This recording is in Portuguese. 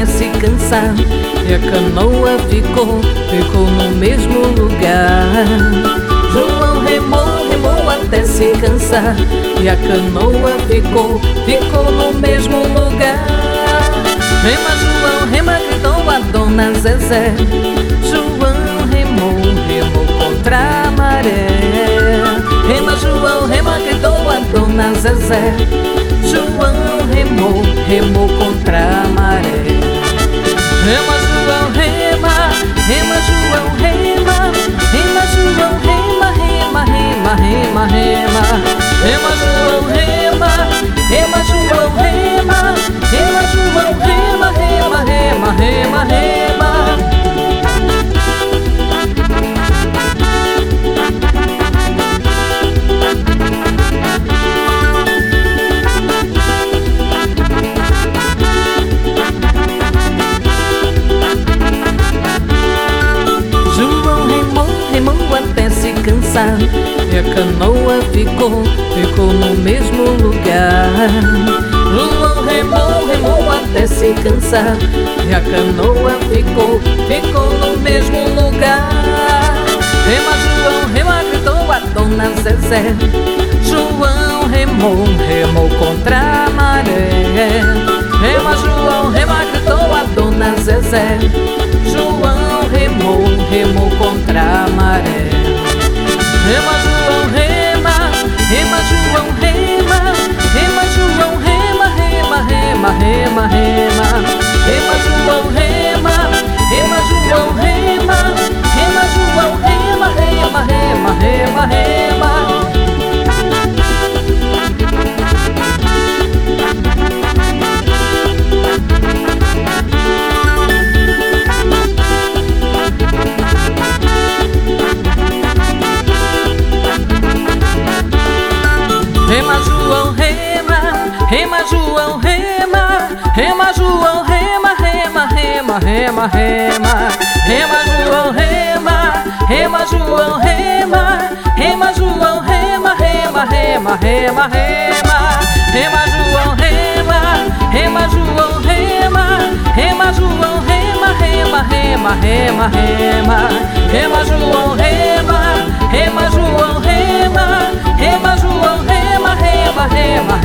até se cansar, e a canoa ficou no mesmo lugar. João remou até se cansar, e a canoa ficou no mesmo lugar. Rema, João, rema, gritou a dona Zezé. João remou contra a maré. Rema, João, rema, gritou a dona Zezé. João remou contra a maré. Rema, João, rema, rema, João, rema. Rema, João, rema, rema, rema, rema, rema. Rema, João, rema, rema, João, rema. Rema, João, rema, rema, rema, rema, rema. Até se cansar, e a canoa ficou no mesmo lugar. João remou até se cansar, e a canoa ficou no mesmo lugar. Rema, João, rema, gritou a dona Zezé. João remou contra a maré. Rema, João, rema, gritou a dona Zezé. João remou contra a maré. Rema, João, rema, rema, João, rema. Rema, João, rema, rema, rema, rema, rema. Rema, João, rema, rema, João, rema. Rema, João, rema, rema, rema, rema, rema. Rema, João, rema, rema, João, rema. Rema, João, rema, rema, rema, rema, rema. Rema, João, rema, rema, João, rema. Rema, João, rema, rema, rema, rema, rema. Rema, João, rema, rema, João, rema. Rema, João, rema, rema, rema, rema, rema. Rema, João, rema, rema, João, rema. Rema, João, rema, rema, rema,